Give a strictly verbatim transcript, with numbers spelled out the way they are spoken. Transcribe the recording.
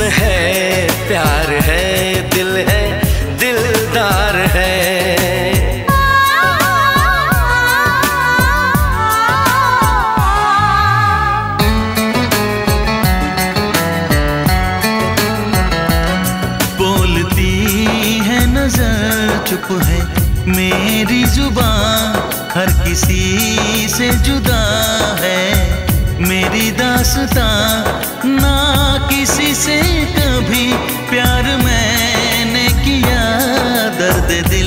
है, प्यार है, दिल है, दिलदार है। बोलती है नजर, चुप है मेरी जुबान, हर किसी से जुदा है मेरी दास्तां।